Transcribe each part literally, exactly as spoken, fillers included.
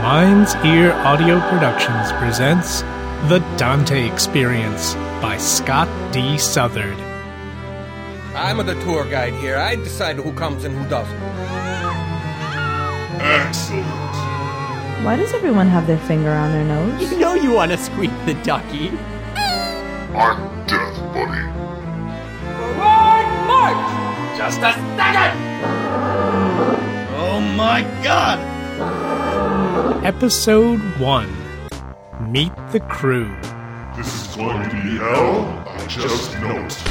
Mind's Ear Audio Productions presents The Dante Experience by Scott D. Southard. I'm the tour guide here. I decide who comes and who doesn't. Excellent. Why does everyone have their finger on their nose? You know you want to squeak the ducky. I'm Death Buddy. Forward march! Just a second! Oh my god! Episode one. Meet the Crew. This is going to be hell. I just know it.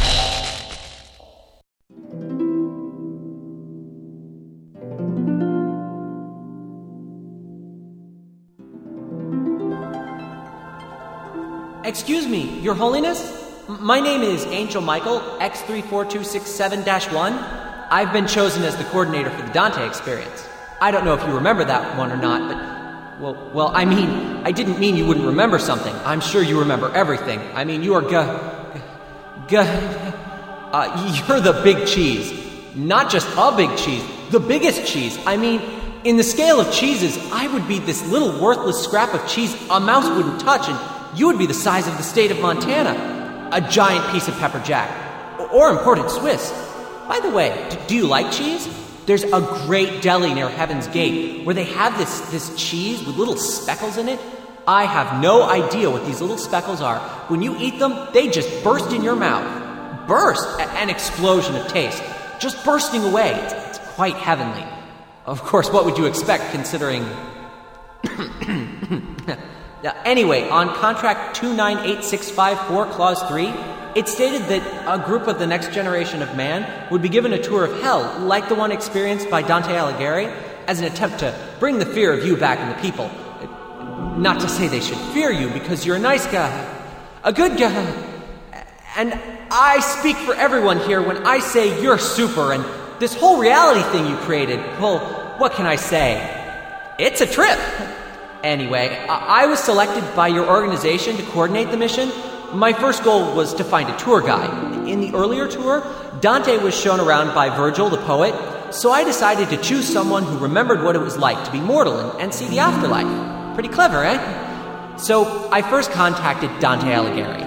Excuse me, Your Holiness? M- my name is Angel Michael, X three four two six seven dash one. I've been chosen as the coordinator for the Dante Experience. I don't know if you remember that one or not, but... Well, well, I mean, I didn't mean you wouldn't remember something. I'm sure you remember everything. I mean, you are g... g... Uh, you're the big cheese. Not just a big cheese, the biggest cheese. I mean, in the scale of cheeses, I would be this little worthless scrap of cheese a mouse wouldn't touch, and you would be the size of the state of Montana. A giant piece of pepper jack. Or imported Swiss. By the way, d- do you like cheese? There's a great deli near Heaven's Gate where they have this, this cheese with little speckles in it. I have no idea what these little speckles are. When you eat them, they just burst in your mouth. Burst! A- an explosion of taste. Just bursting away. It's, it's quite heavenly. Of course, what would you expect considering... Uh, anyway, on contract two nine eight six five four, clause three, it stated that a group of the next generation of man would be given a tour of hell, like the one experienced by Dante Alighieri, as an attempt to bring the fear of you back in the people. Uh, not to say they should fear you, because you're a nice guy, a good guy, and I speak for everyone here when I say you're super, and this whole reality thing you created, well, what can I say? It's a trip! Anyway, I was selected by your organization to coordinate the mission. My first goal was to find a tour guide. In the earlier tour, Dante was shown around by Virgil, the poet, so I decided to choose someone who remembered what it was like to be mortal and, and see the afterlife. Pretty clever, eh? So I first contacted Dante Alighieri.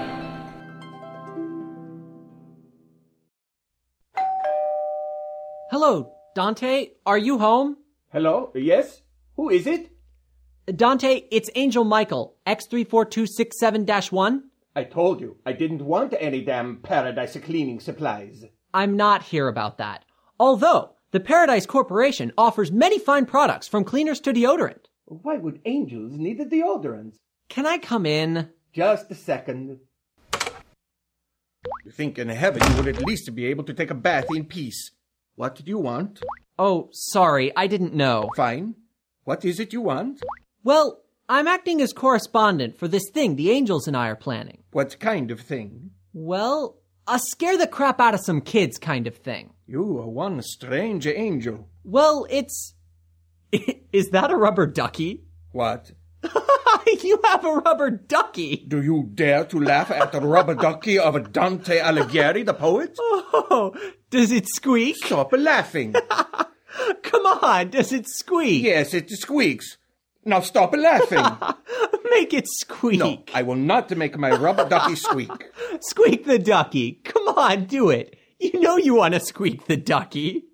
Hello, Dante, are you home? Hello? Yes? Who is it? Dante, it's Angel Michael, X three four two six seven dash one. I told you, I didn't want any damn Paradise cleaning supplies. I'm not here about that. Although, the Paradise Corporation offers many fine products from cleaners to deodorant. Why would angels need a deodorant? Can I come in? Just a second. You think in heaven you would at least be able to take a bath in peace. What do you want? Oh, sorry, I didn't know. Fine. What is it you want? Well, I'm acting as correspondent for this thing the angels and I are planning. What kind of thing? Well, a scare the crap out of some kids kind of thing. You are one strange angel. Well, it's... Is that a rubber ducky? What? You have a rubber ducky! Do you dare to laugh at the rubber ducky of Dante Alighieri, the poet? Oh, does it squeak? Stop laughing. Come on, does it squeak? Yes, it squeaks. Now stop laughing. Make it squeak. No, I will not make my rubber ducky squeak. Squeak the ducky. Come on, do it. You know you want to squeak the ducky.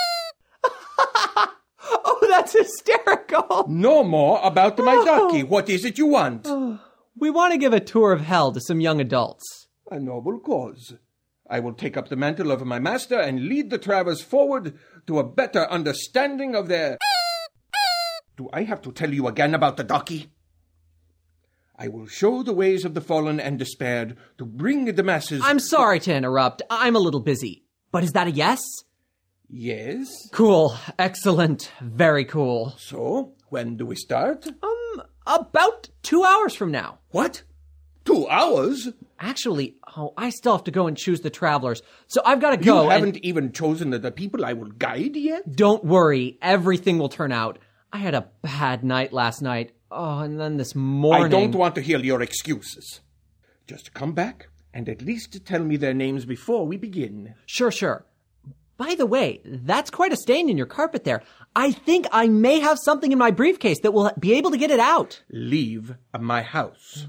Oh, that's hysterical. No more about my ducky. What is it you want? We want to give a tour of hell to some young adults. A noble cause. I will take up the mantle of my master and lead the travelers forward to a better understanding of their... Do I have to tell you again about the ducky? I will show the ways of the fallen and despaired to bring the masses... I'm sorry to interrupt. I'm a little busy. But is that a yes? Yes. Cool. Excellent. Very cool. So, when do we start? Um, about two hours from now. What? Two hours? Actually, oh, I still have to go and choose the travelers, so I've got to go. You haven't and... even chosen the, the people I will guide yet? Don't worry. Everything will turn out. I had a bad night last night. Oh, and then this morning... I don't want to hear your excuses. Just come back and at least tell me their names before we begin. Sure, sure. By the way, that's quite a stain in your carpet there. I think I may have something in my briefcase that will be able to get it out. Leave my house.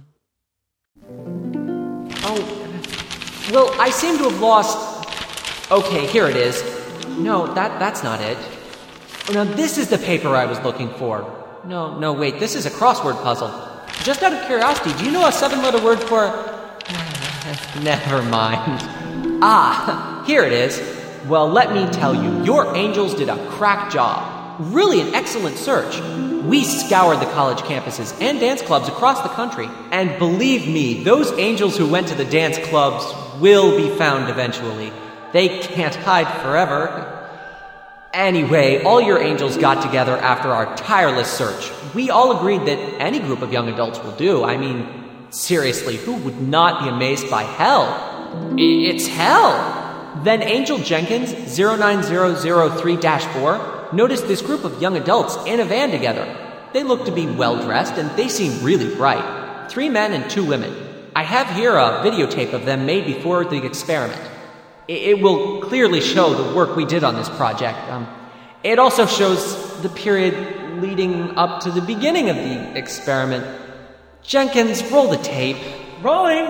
Oh, well, I seem to have lost... Okay, here it is. No, that that's not it. Now, this is the paper I was looking for. No, no, wait, this is a crossword puzzle. Just out of curiosity, do you know a seven-letter word for... Never mind. Ah, here it is. Well, let me tell you, your angels did a crack job. Really an excellent search. We scoured the college campuses and dance clubs across the country. And believe me, those angels who went to the dance clubs will be found eventually. They can't hide forever. Anyway, all your angels got together after our tireless search. We all agreed that any group of young adults will do. I mean, seriously, who would not be amazed by hell? It's hell! Then Angel Jenkins, zero nine zero zero three dash four, noticed this group of young adults in a van together. They looked to be well-dressed, and they seemed really bright. Three men and two women. I have here a videotape of them made before the experiment. It will clearly show the work we did on this project. Um, it also shows the period leading up to the beginning of the experiment. Jenkins, roll the tape. Rolling!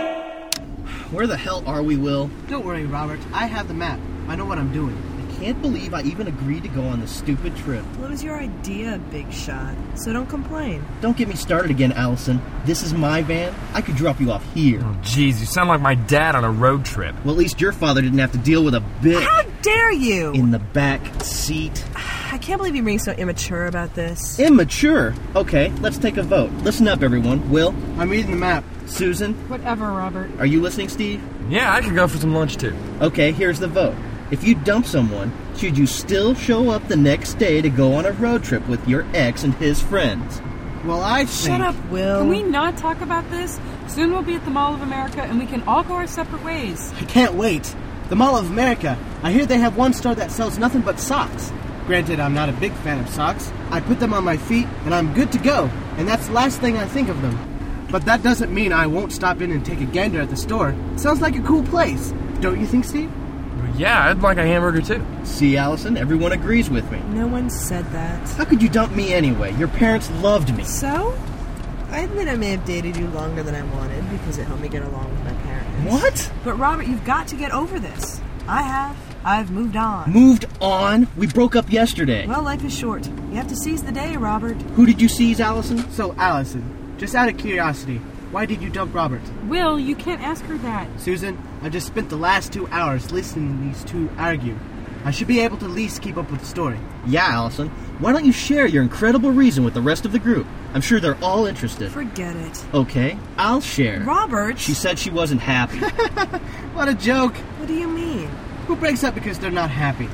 Where the hell are we, Will? Don't worry, Robert. I have the map. I know what I'm doing. I can't believe I even agreed to go on this stupid trip. Well, it was your idea, big shot. So don't complain. Don't get me started again, Allison. This is my van. I could drop you off here. Oh, jeez, you sound like my dad on a road trip. Well, at least your father didn't have to deal with a bit. How dare you? In the back seat. I can't believe you're being so immature about this. Immature? Okay, let's take a vote. Listen up, everyone. Will? I'm reading the map. Susan? Whatever, Robert. Are you listening, Steve? Yeah, I could go for some lunch, too. Okay, here's the vote. If you dump someone, should you still show up the next day to go on a road trip with your ex and his friends? Well, I think... Shut up, Will. Can we not talk about this? Soon we'll be at the Mall of America and we can all go our separate ways. I can't wait. The Mall of America. I hear they have one store that sells nothing but socks. Granted, I'm not a big fan of socks. I put them on my feet and I'm good to go. And that's the last thing I think of them. But that doesn't mean I won't stop in and take a gander at the store. Sounds like a cool place. Don't you think, Steve? Yeah, I'd like a hamburger, too. See, Allison, everyone agrees with me. No one said that. How could you dump me anyway? Your parents loved me. So? I admit I may have dated you longer than I wanted because it helped me get along with my parents. What? But Robert, you've got to get over this. I have. I've moved on. Moved on? We broke up yesterday. Well, life is short. You have to seize the day, Robert. Who did you seize, Allison? So, Allison, just out of curiosity, why did you dump Robert? Will, you can't ask her that. Susan, I just spent the last two hours listening to these two argue. I should be able to at least keep up with the story. Yeah, Allison. Why don't you share your incredible reason with the rest of the group? I'm sure they're all interested. Forget it. Okay, I'll share. Robert! She said she wasn't happy. What a joke. What do you mean? Who breaks up because they're not happy?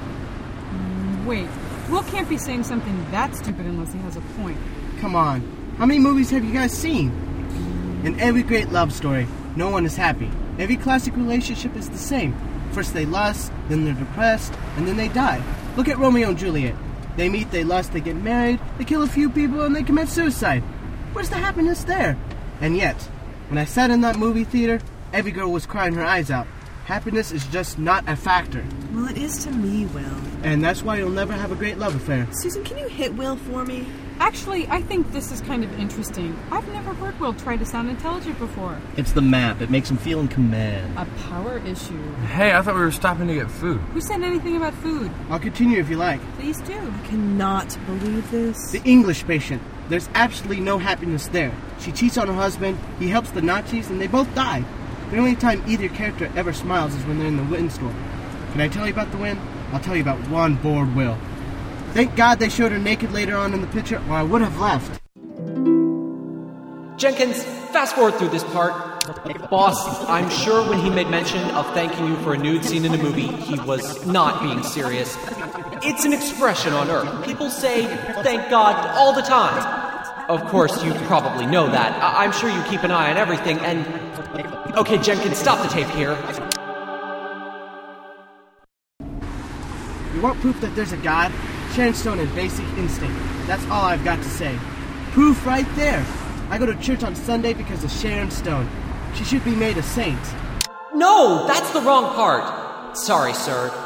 Mm, wait, Will can't be saying something that stupid unless he has a point. Come on. How many movies have you guys seen? In every great love story, no one is happy. Every classic relationship is the same. First they lust, then they're depressed, and then they die. Look at Romeo and Juliet. They meet, they lust, they get married, they kill a few people, and they commit suicide. Where's the happiness there? And yet, when I sat in that movie theater, every girl was crying her eyes out. Happiness is just not a factor. Well, it is to me, Will. And that's why you'll never have a great love affair. Susan, can you hit Will for me? Actually, I think this is kind of interesting. I've never heard Will try to sound intelligent before. It's the map. It makes him feel in command. A power issue. Hey, I thought we were stopping to get food. Who said anything about food? I'll continue if you like. Please do. I cannot believe this. The English patient. There's absolutely no happiness there. She cheats on her husband, he helps the Nazis, and they both die. The only time either character ever smiles is when they're in the windstorm. Can I tell you about the wind? I'll tell you about one bored Will. Thank God they showed her naked later on in the picture, or I would have left. Jenkins, fast forward through this part. Boss, I'm sure when he made mention of thanking you for a nude scene in a movie, he was not being serious. It's an expression on Earth. People say, thank God, all the time. Of course, you probably know that. I- I'm sure you keep an eye on everything, and... Okay, Jenkins, stop the tape here. You want proof that there's a God? Sharon Stone and Basic Instinct. That's all I've got to say. Proof right there. I go to church on Sunday because of Sharon Stone. She should be made a saint. No, that's the wrong part. Sorry, sir.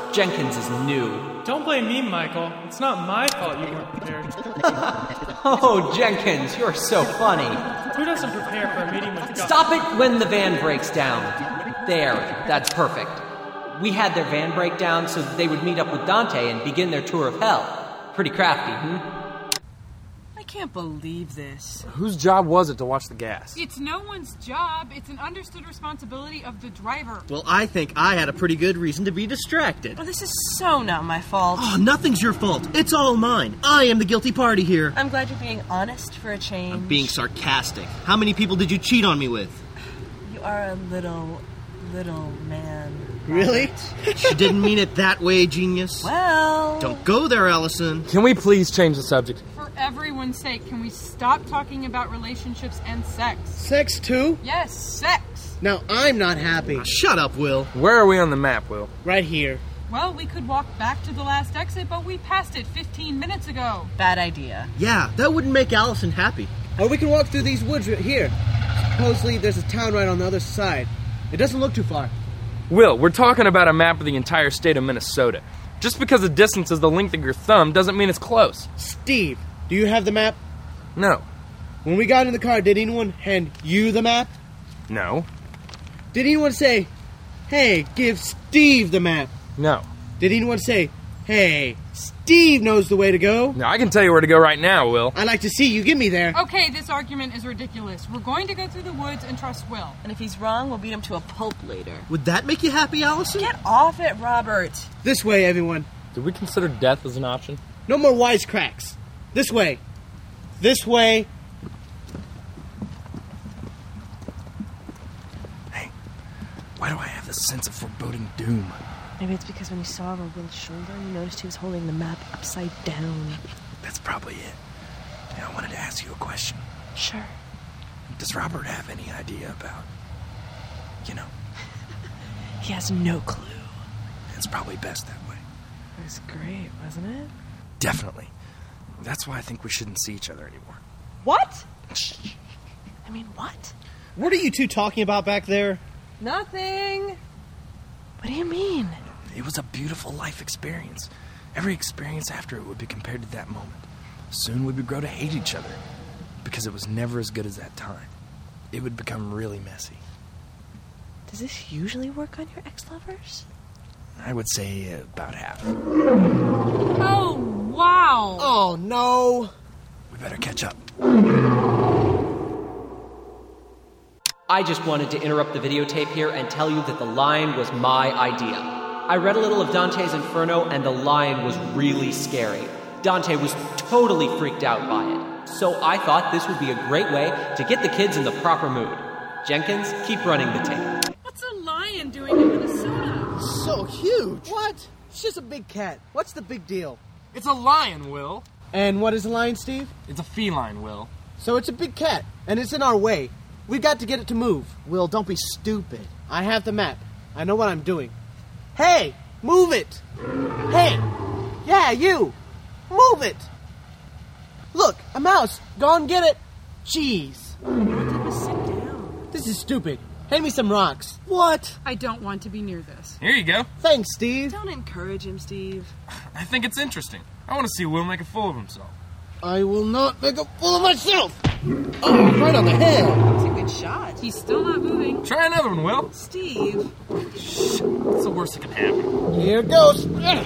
Jenkins is new. Don't blame me, Michael. It's not my fault you weren't prepared. Oh, Jenkins, you're so funny. Who doesn't prepare for a meeting with God? Stop it when the van breaks down. There, that's perfect. We had their van break down so that they would meet up with Dante and begin their tour of hell. Pretty crafty, hmm? I can't believe this. Whose job was it to watch the gas? It's no one's job. It's an understood responsibility of the driver. Well, I think I had a pretty good reason to be distracted. Oh, this is so not my fault. Oh, nothing's your fault. It's all mine. I am the guilty party here. I'm glad you're being honest for a change. I'm being sarcastic. How many people did you cheat on me with? You are a little, little man. Really? She didn't mean it that way, genius. Well... Don't go there, Allison. Can we please change the subject? For everyone's sake, can we stop talking about relationships and sex? Sex too? Yes, sex. Now I'm not happy. Shut up, Will. Where are we on the map, Will? Right here. Well, we could walk back to the last exit, but we passed it fifteen minutes ago. Bad idea. Yeah, that wouldn't make Allison happy. Or we can walk through these woods right here. Supposedly there's a town right on the other side. It doesn't look too far. Will, we're talking about a map of the entire state of Minnesota. Just because the distance is the length of your thumb doesn't mean it's close. Steve, do you have the map? No. When we got in the car, did anyone hand you the map? No. Did anyone say, hey, give Steve the map? No. Did anyone say, hey, Steve knows the way to go? No, I can tell you where to go right now, Will. I'd like to see you get me there. Okay, this argument is ridiculous. We're going to go through the woods and trust Will. And if he's wrong, we'll beat him to a pulp later. Would that make you happy, Allison? Get off it, Robert. This way, everyone. Did we consider death as an option? No more wisecracks. This way. This way. Hey, why do I have this sense of foreboding doom? Maybe it's because when you saw over Will's shoulder, you noticed he was holding the map upside down. That's probably it. And I wanted to ask you a question. Sure. Does Robert have any idea about, you know? He has no clue. It's probably best that way. It was great, wasn't it? Definitely. That's why I think we shouldn't see each other anymore. What? I mean, what? What are you two talking about back there? Nothing. What do you mean? It was a beautiful life experience. Every experience after it would be compared to that moment. Soon we would grow to hate each other because it was never as good as that time. It would become really messy. Does this usually work on your ex-lovers? I would say about half. Oh, wow. Oh, no. We better catch up. I just wanted to interrupt the videotape here and tell you that the lion was my idea. I read a little of Dante's Inferno, and the lion was really scary. Dante was totally freaked out by it. So I thought this would be a great way to get the kids in the proper mood. Jenkins, keep running the tape. What's a lion doing in Minnesota? So huge. What? It's just a big cat. What's the big deal? It's a lion, Will. And what is a lion, Steve? It's a feline, Will. So it's a big cat, and it's in our way. We've got to get it to move. Will, don't be stupid. I have the map. I know what I'm doing. Hey, move it. Hey, yeah, you. Move it. Look, a mouse. Go and get it. Jeez. Sit down. This is stupid. Hand me some rocks. What? I don't want to be near this. Here you go. Thanks, Steve. Don't encourage him, Steve. I think it's interesting. I want to see Will make a fool of himself. I will not make a fool of myself. Oh, right on the head. That's a good shot. He's still not moving. Try another one, Will. Steve. Shh. What's the worst that can happen? Here goes.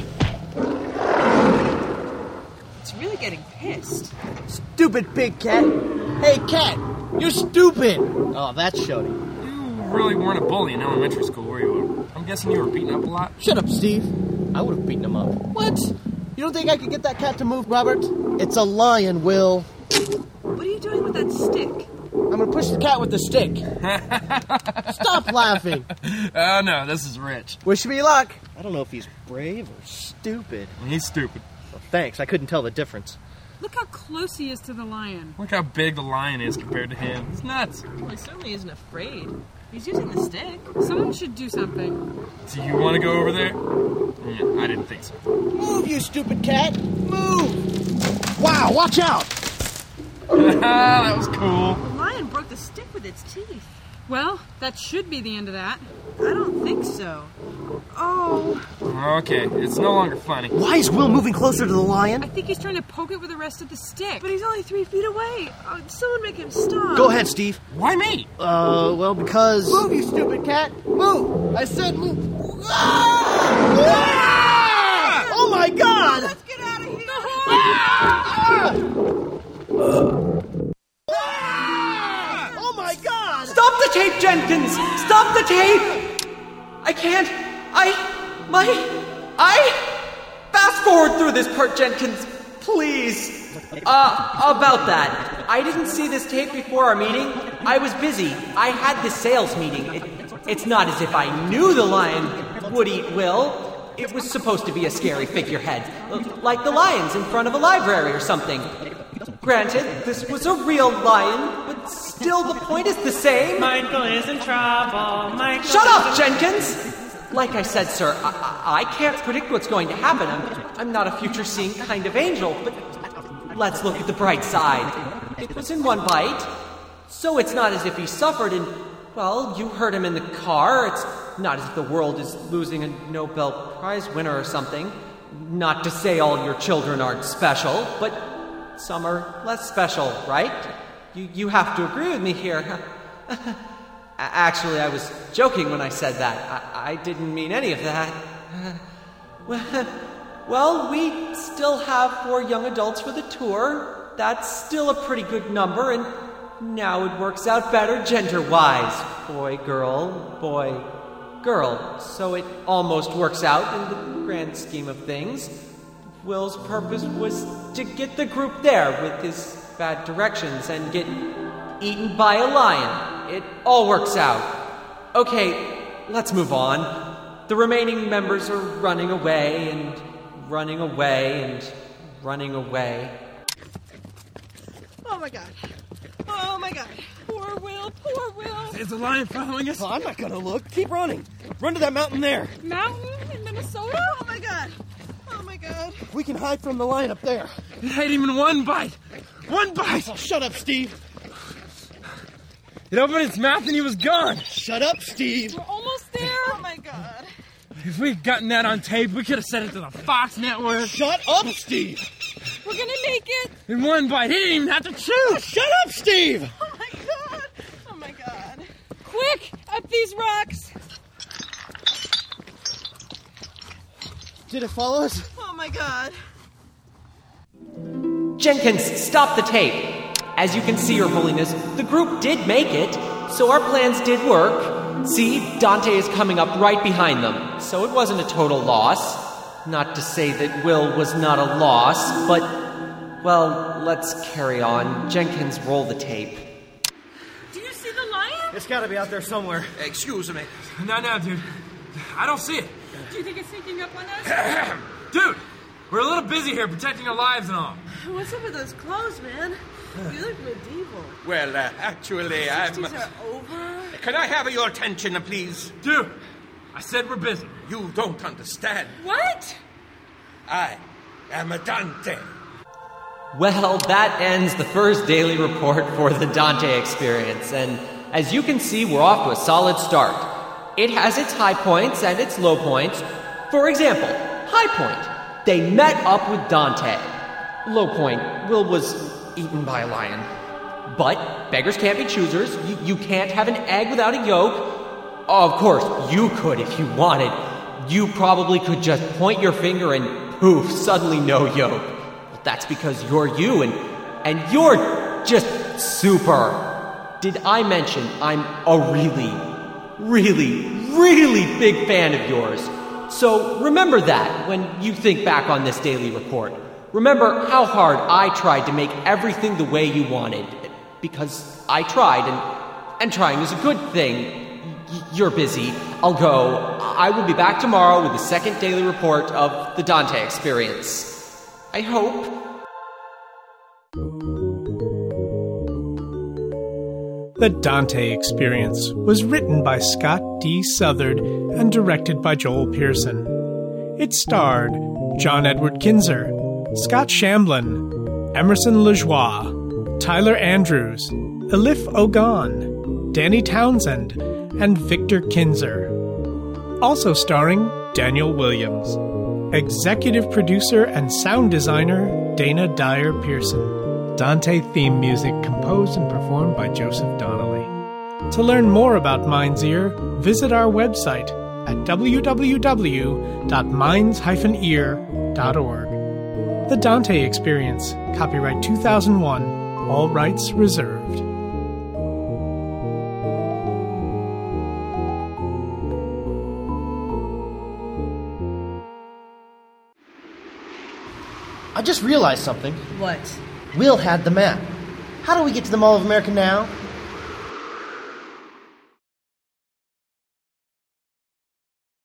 It's really getting pissed. Stupid big cat. Hey, cat. You're stupid. Oh, that showed it. You really weren't a bully in elementary school, were you? I'm guessing you were beaten up a lot. Shut up, Steve. I would have beaten him up. What? You don't think I could get that cat to move, Robert? It's a lion, Will. What are you doing with that stick? I'm gonna push the cat with the stick. Stop laughing. Oh, no, this is Rich. Wish me luck. I don't know if he's brave or stupid. He's stupid. Well, thanks. I couldn't tell the difference. Look how close he is to the lion. Look how big the lion is compared to him. It's nuts. Well, he certainly isn't afraid. He's using the stick. Someone should do something. Do you want to go over there? Yeah, I didn't think so. Move, you stupid cat. Move. Wow, watch out. That was cool. The lion broke the stick with its teeth. Well, that should be the end of that. I don't think so. Oh. Okay, it's no longer funny. Why is Will moving closer to the lion? I think he's trying to poke it with the rest of the stick. But he's only three feet away. Oh, someone make him stop. Go ahead, Steve. Why me? Uh, well, because... Move, you stupid cat! Move! I said move! Ah! Ah! Oh my God! Let's get out of here! Ah! Oh my God! Stop the tape, Jenkins! Stop the tape! I can't. I. My. I. Fast forward through this part, Jenkins. Please. Uh, about that. I didn't see this tape before our meeting. I was busy. I had this sales meeting. It, it's not as if I knew the lion would eat Will. It was supposed to be a scary figurehead, like the lions in front of a library or something. Granted, this was a real lion, but still the point is the same. Michael is in trouble. Michael Shut up, Jenkins! Like I said, sir, I, I, I can't predict what's going to happen. I'm, I'm not a future-seeing kind of angel, but let's look at the bright side. It was in one bite, so it's not as if he suffered and, well, you heard him in the car. It's not as if the world is losing a Nobel Prize winner or something. Not to say all your children aren't special, but some are less special, right? You you have to agree with me here. Actually, I was joking when I said that. I, I didn't mean any of that. Well, well, we still have four young adults for the tour. That's still a pretty good number, and now it works out better gender-wise. Boy, girl, boy, girl. So it almost works out in the grand scheme of things. Will's purpose was to get the group there with his bad directions and get eaten by a lion. It all works out. Okay, let's move on. The remaining members are running away and running away and running away. Oh my God. Oh my God. Poor Will, poor Will. Is the lion following us? Oh, I'm not gonna look. Keep running. Run to that mountain there. Mountain in Minnesota? Oh my God. Oh my God. We can hide from the lion up there. It had even one bite. One bite. Oh, shut up, Steve. It opened its mouth and he was gone. Shut up, Steve. We're almost there. Oh my God. If we'd gotten that on tape, we could have sent it to the Fox Network. Shut up, Steve. We're gonna make it. In one bite, he didn't even have to chew. Oh, shut up, Steve. Oh my God. Oh my God. Quick, up these rocks. Did it follow us? Oh my God. Jenkins, stop the tape. As you can see, Your Holiness, the group did make it, so our plans did work. See, Dante is coming up right behind them, so it wasn't a total loss. Not to say that Will was not a loss, but, well, let's carry on. Jenkins, roll the tape. Do you see the lion? It's gotta be out there somewhere. Excuse me. No, no, dude. I don't see it. Do you think it's sneaking up on us? Dude, we're a little busy here protecting our lives and all. What's up with those clothes, man? You look medieval. Well, uh, actually, I'm... sixties are over. Can I have your attention, please? Dude, I said we're busy. You don't understand. What? I am a Dante. Well, that ends the first daily report for the Dante experience, and as you can see, we're off to a solid start. It has its high points and its low points. For example, high point, they met up with Dante. Low point, Will was eaten by a lion. But beggars can't be choosers. You, you can't have an egg without a yolk. Of course, you could if you wanted. You probably could just point your finger and poof, suddenly no yolk. But that's because you're you and, and you're just super. Did I mention I'm a really, really, really big fan of yours? So remember that when you think back on this daily report. Remember how hard I tried to make everything the way you wanted. Because I tried, and, and trying is a good thing. Y- you're busy. I'll go. I will be back tomorrow with the second daily report of the Dante experience. I hope. The Dante Experience was written by Scott D. Southard and directed by Joel Pearson. It starred John Edward Kinzer, Scott Shamblin, Emerson Lajoie, Tyler Andrews, Elif Ogon, Danny Townsend, and Victor Kinzer. Also starring Daniel Williams. Executive producer and sound designer Dana Dyer Pearson. Dante theme music composed and performed by Joseph Donnelly. To learn more about Mind's Ear, visit our website at w w w dot minds dash ear dot org. The Dante Experience, copyright two thousand one, all rights reserved. I just realized something. What? Will had the map. How do we get to the Mall of America now?